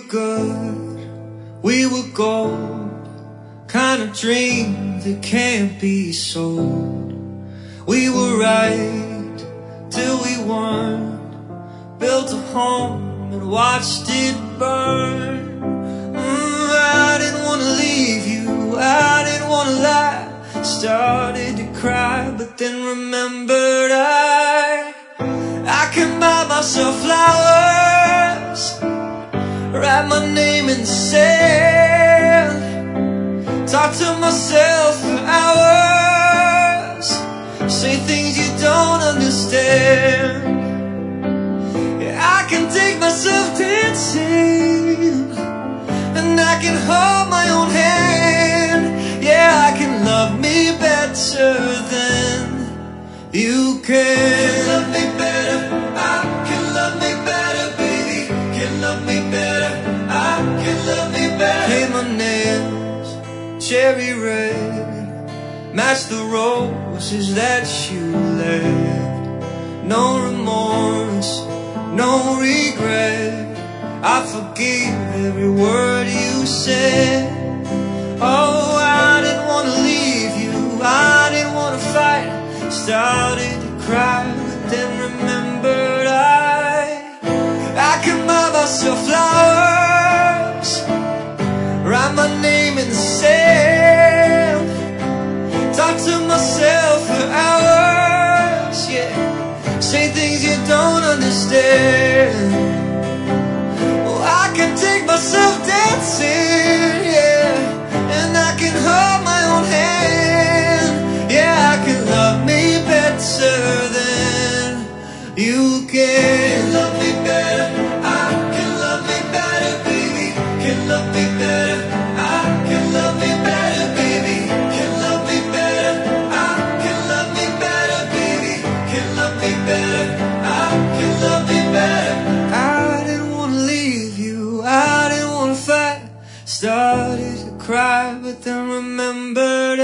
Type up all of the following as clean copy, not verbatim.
good, we were gold, kind of dream that can't be sold. We were right till we weren't, built a home and watched it burn. I didn't want to leave you, I didn't want to lie. Started to cry, but then remembered I can buy myself flowers, write my name in the sand, talk to myself for hours, say things you don't understand. Yeah, I can take myself dancing, and I can hold my own hand. Yeah, I can love me better than you can. Love me better, I can love me better, baby. Can love me better, I can love me better. Paint my nails cherry red, match the roses that you left. No remorse, no regret, I forgive every word you said. Oh, I didn't want to leave you, I didn't want to fight. Started to cry, but then remembered I can buy myself flowers, write my name in the sand, talk to myself for hours, yeah, say things you don't understand. Oh, I can take myself dancing, yeah, and I can hold my own hand. Yeah, I can love me better than you can. Love me better, I can love me better, baby. Can love me better, I can love me better, baby. Can love me better, I can love me better, baby. Can love me better, I can love me better. I didn't want to leave you, I didn't want to fight. Started to cry, but then remembered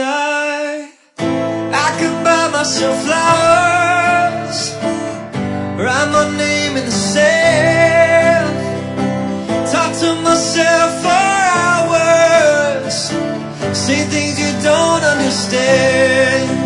I can buy myself flowers, write my name in the sand, talk to myself for hours, say things you don't understand.